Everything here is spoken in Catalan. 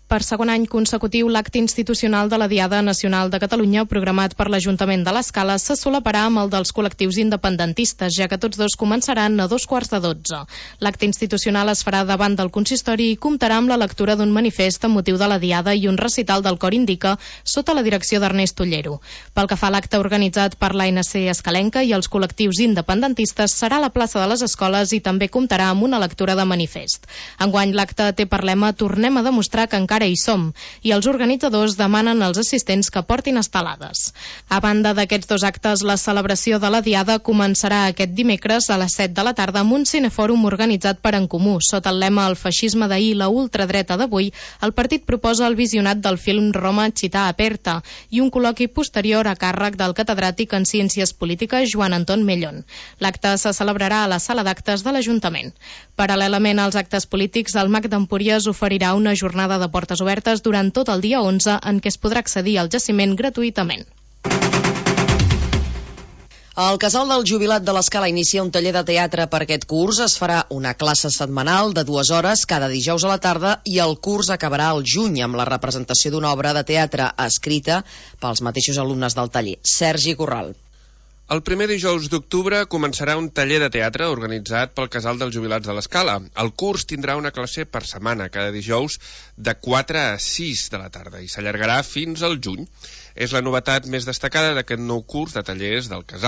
Per segon any consecutiu, l'acte institucional de la Diada Nacional de Catalunya, programat per l'Ajuntament de l'Escala, se solaparà amb el dels col·lectius independentistes, ja que tots dos començaran a 2:15. L'acte institucional es farà davant del consistori i comptarà amb la lectura d'un manifest amb motiu de la Diada i un recital del Cor Indica sota la direcció d'Ernest Ollero. Pel que fa a l'acte organitzat per l'ANC Escalenca i els col·lectius independentistes, serà a la plaça de les Escoles i també comptarà amb una lectura de manifest. Enguany l'acte té per lema "Tornem a demostrar que encara hi som", i els organitzadors demanen als assistents que portin estelades. A banda d'aquests dos actes, la celebració de la Diada començarà aquest dimecres a les 7 de la tarda amb un cinefòrum organitzat per En Comú. Sota el lema "El feixisme d'ahir, la ultradreta d'avui", el partit proposa el visionat del film Roma Città Aperta i un col·loqui posterior a càrrec del catedràtic en Ciències Polítiques Joan Anton Mellón. L'acte se celebrarà a la sala d'actes de l'Ajuntament. Paral·lelament als actes polítics, el MAC d'Empúries oferirà una jornada de portes obertes durant tot el dia 11 en què es podrà accedir al jaciment gratuïtament. El Casal del Jubilat de l'Escala inicia un taller de teatre per aquest curs. Es farà una classe setmanal de 2 hores cada dijous a la tarda i el curs acabarà al juny amb la representació d'una obra de teatre escrita pels mateixos alumnes del taller. Sergi Corral. El primer dijous d'octubre començarà un taller de teatre organitzat pel Casal dels Jubilats de l'Escala. El curs tindrà una classe per setmana, cada dijous de 4 a 6 de la tarda i s'allargarà fins al juny. És la novetat més destacada d'aquest nou curs de tallers del Casal.